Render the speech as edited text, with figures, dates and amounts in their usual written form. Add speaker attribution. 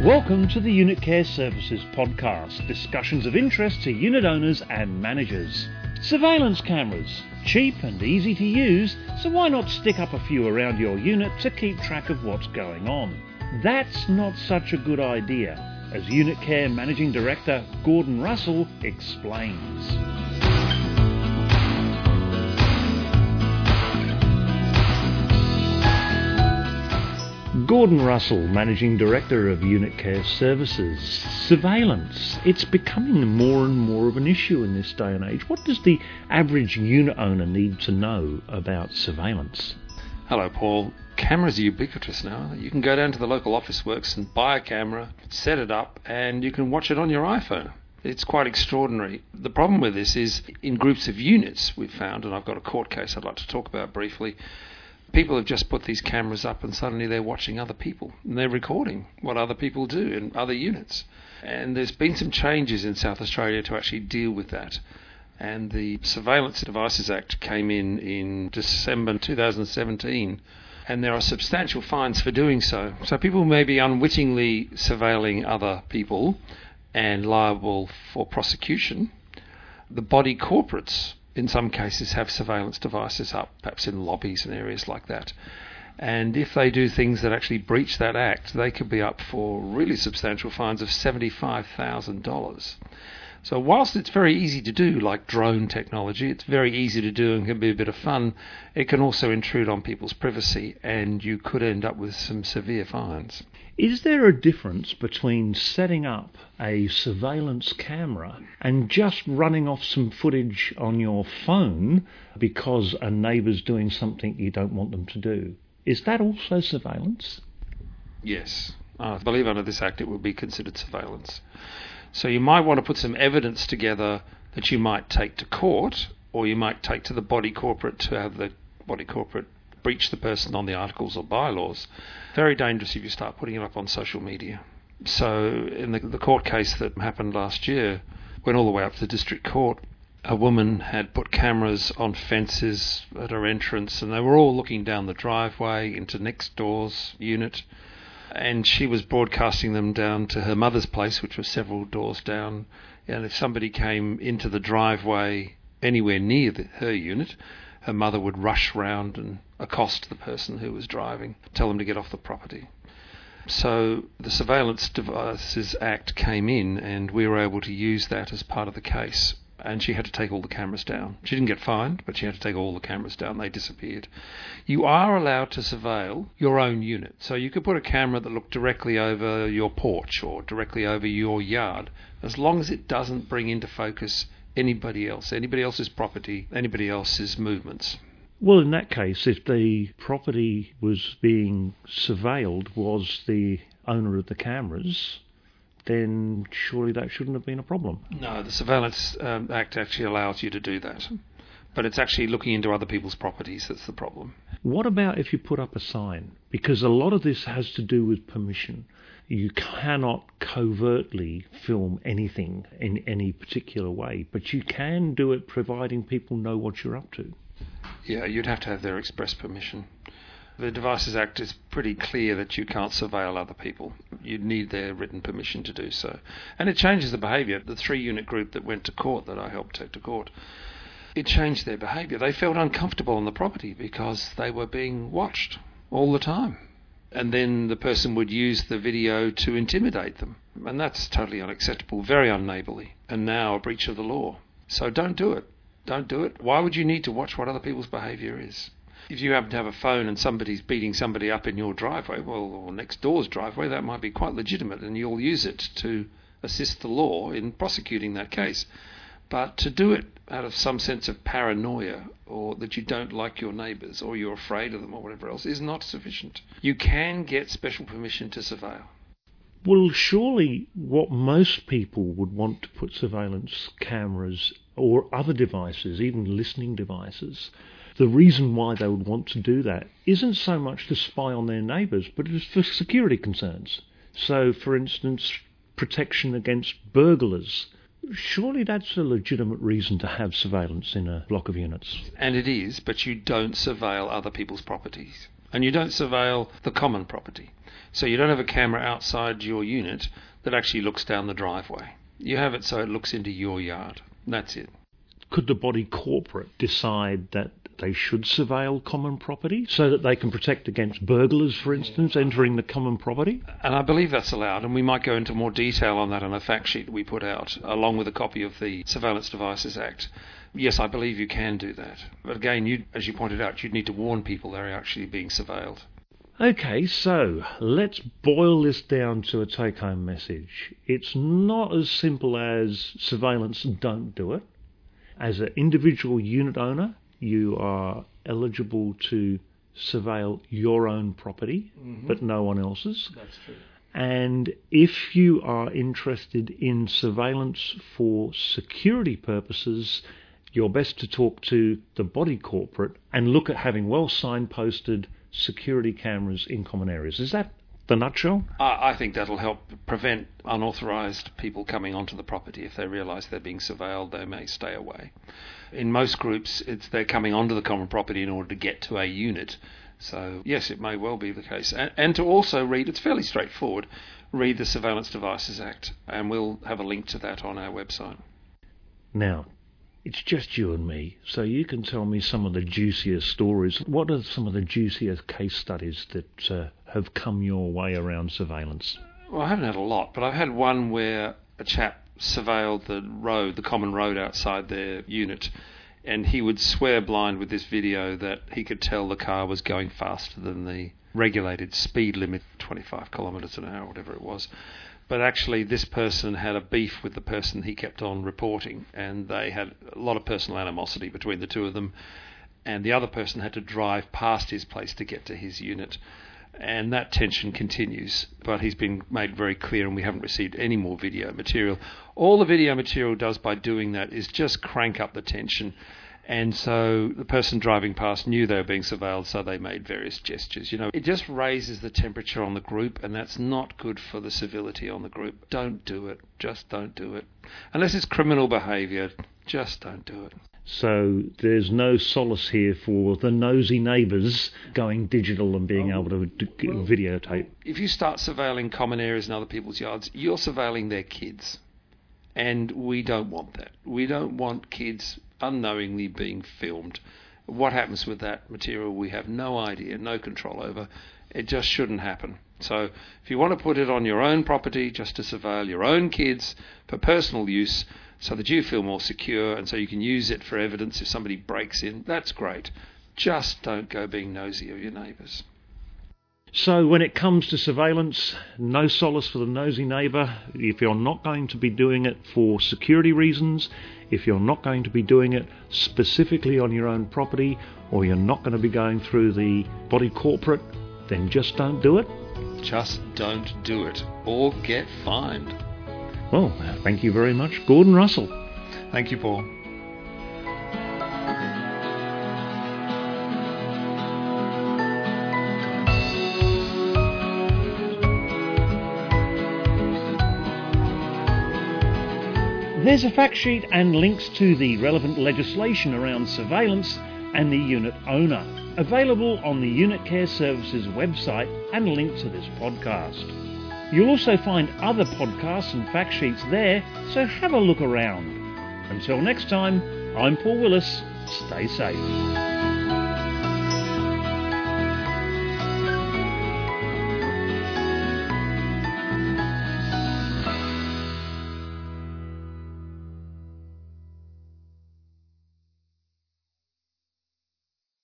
Speaker 1: Welcome to the Unit Care Services podcast, discussions of interest to unit owners and managers. Surveillance cameras, cheap and easy to use, so why not stick up a few around your unit to keep track of what's going on? That's not such a good idea, as Unit Care Managing Director Gordon Russell explains. Gordon Russell, Managing Director of Unit Care Services. Surveillance. It's becoming more and more of an issue in this day and age. What does the average unit owner need to know about surveillance?
Speaker 2: Hello, Paul. Cameras are ubiquitous now. You can go down to the local Officeworks and buy a camera, set it up, and you can watch it on your iPhone. It's quite extraordinary. The problem with this is in groups of units we've found, and I've got a court case I'd like to talk about briefly, people have just put these cameras up and suddenly they're watching other people and they're recording what other people do in other units. And there's been some changes in South Australia to actually deal with that. And the Surveillance Devices Act came in December 2017, and there are substantial fines for doing so. So people may be unwittingly surveilling other people and liable for prosecution. The body corporates in some cases have surveillance devices up, perhaps in lobbies and areas like that. And if they do things that actually breach that act, they could be up for really substantial fines of $75,000. So whilst it's very easy to do, like drone technology, it's very easy to do and can be a bit of fun, it can also intrude on people's privacy and you could end up with some severe fines.
Speaker 1: Is there a difference between setting up a surveillance camera and just running off some footage on your phone because a neighbour's doing something you don't want them to do? Is that also surveillance?
Speaker 2: Yes. I believe under this Act it would be considered surveillance. So you might want to put some evidence together that you might take to court, or you might take to the body corporate to have the body corporate breach the person on the articles or bylaws. Very dangerous if you start putting it up on social media. So in the court case that happened last year, went all the way up to the district court, a woman had put cameras on fences at her entrance and they were all looking down the driveway into next door's unit, and she was broadcasting them down to her mother's place, which was several doors down, and if somebody came into the driveway anywhere near her unit, her mother would rush round and accost the person who was driving, tell them to get off the property. So the Surveillance Devices Act came in and we were able to use that as part of the case. And she had to take all the cameras down. She didn't get fined, but she had to take all the cameras down. They disappeared. You are allowed to surveil your own unit. So you could put a camera that looked directly over your porch or directly over your yard, as long as it doesn't bring into focus anybody else's property, anybody else's movements.
Speaker 1: Well, in that case, if the property was being surveilled was the owner of the cameras, then surely that shouldn't have been a problem.
Speaker 2: No, the Surveillance Act actually allows you to do that. But it's actually looking into other people's properties that's the problem.
Speaker 1: What about if you put up a sign? Because a lot of this has to do with permission. You cannot covertly film anything in any particular way, but you can do it providing people know what you're up to.
Speaker 2: Yeah, you'd have to have their express permission. The Devices Act is pretty clear that you can't surveil other people. You'd need their written permission to do so. And it changes the behaviour. The 3-unit group that went to court, that I helped take to court, it changed their behaviour. They felt uncomfortable on the property because they were being watched all the time. And then the person would use the video to intimidate them. And that's totally unacceptable, very unneighbourly, and now a breach of the law. So don't do it. Don't do it. Why would you need to watch what other people's behaviour is? If you happen to have a phone and somebody's beating somebody up in your driveway, or next door's driveway, that might be quite legitimate and you'll use it to assist the law in prosecuting that case. But to do it out of some sense of paranoia or that you don't like your neighbours or you're afraid of them or whatever else is not sufficient. You can get special permission to surveil.
Speaker 1: Well, surely what most people would want to put surveillance cameras or other devices, even listening devices, the reason why they would want to do that isn't so much to spy on their neighbours, but it's for security concerns. So, for instance, protection against burglars. Surely that's a legitimate reason to have surveillance in a block of units.
Speaker 2: And it is, but you don't surveil other people's properties. And you don't surveil the common property. So you don't have a camera outside your unit that actually looks down the driveway. You have it so it looks into your yard. That's it.
Speaker 1: Could the body corporate decide that they should surveil common property so that they can protect against burglars, for instance, entering the common property?
Speaker 2: And I believe that's allowed, and we might go into more detail on that on a fact sheet we put out, along with a copy of the Surveillance Devices Act. Yes, I believe you can do that. But again, as you pointed out, you'd need to warn people they're actually being surveilled.
Speaker 1: Okay, so let's boil this down to a take-home message. It's not as simple as surveillance, don't do it. As an individual unit owner, you are eligible to surveil your own property, but no one else's.
Speaker 2: That's true.
Speaker 1: And if you are interested in surveillance for security purposes, you're best to talk to the body corporate and look at having well signposted security cameras in common areas. Is that the nutshell?
Speaker 2: I think that'll help prevent unauthorised people coming onto the property. If they realise they're being surveilled, they may stay away. In most groups, they're coming onto the common property in order to get to a unit. So, yes, it may well be the case. And to also read, it's fairly straightforward, read the Surveillance Devices Act, and we'll have a link to that on our website.
Speaker 1: Now, it's just you and me, so you can tell me some of the juicier stories. What are some of the juicier case studies that have come your way around surveillance?
Speaker 2: Well, I haven't had a lot, but I've had one where a chap surveilled the common road outside their unit, and he would swear blind with this video that he could tell the car was going faster than the regulated speed limit, 25 kilometres an hour, whatever it was. But actually, this person had a beef with the person he kept on reporting, and they had a lot of personal animosity between the two of them, and the other person had to drive past his place to get to his unit. And that tension continues, but he's been made very clear, and we haven't received any more video material. All the video material does by doing that is just crank up the tension. And so the person driving past knew they were being surveilled, so they made various gestures. It just raises the temperature on the group, and that's not good for the civility on the group. Don't do it. Just don't do it. Unless it's criminal behaviour, just don't do it.
Speaker 1: So there's no solace here for the nosy neighbours going digital and being able to videotape.
Speaker 2: If you start surveilling common areas in other people's yards, you're surveilling their kids. And we don't want that. We don't want kids unknowingly being filmed. What happens with that material, we have no idea, no control over. It just shouldn't happen. So if you want to put it on your own property, just to surveil your own kids for personal use, so that you feel more secure and so you can use it for evidence if somebody breaks in, that's great. Just don't go being nosy of your neighbours.
Speaker 1: So when it comes to surveillance, no solace for the nosy neighbour. If you're not going to be doing it for security reasons, if you're not going to be doing it specifically on your own property, or you're not going to be going through the body corporate, then just don't do it.
Speaker 2: Just don't do it, or get fined.
Speaker 1: Well, thank you very much, Gordon Russell.
Speaker 2: Thank you, Paul.
Speaker 1: There's a fact sheet and links to the relevant legislation around surveillance and the unit owner, available on the Unit Care Services website and linked to this podcast. You'll also find other podcasts and fact sheets there, so have a look around. Until next time, I'm Paul Willis. Stay safe.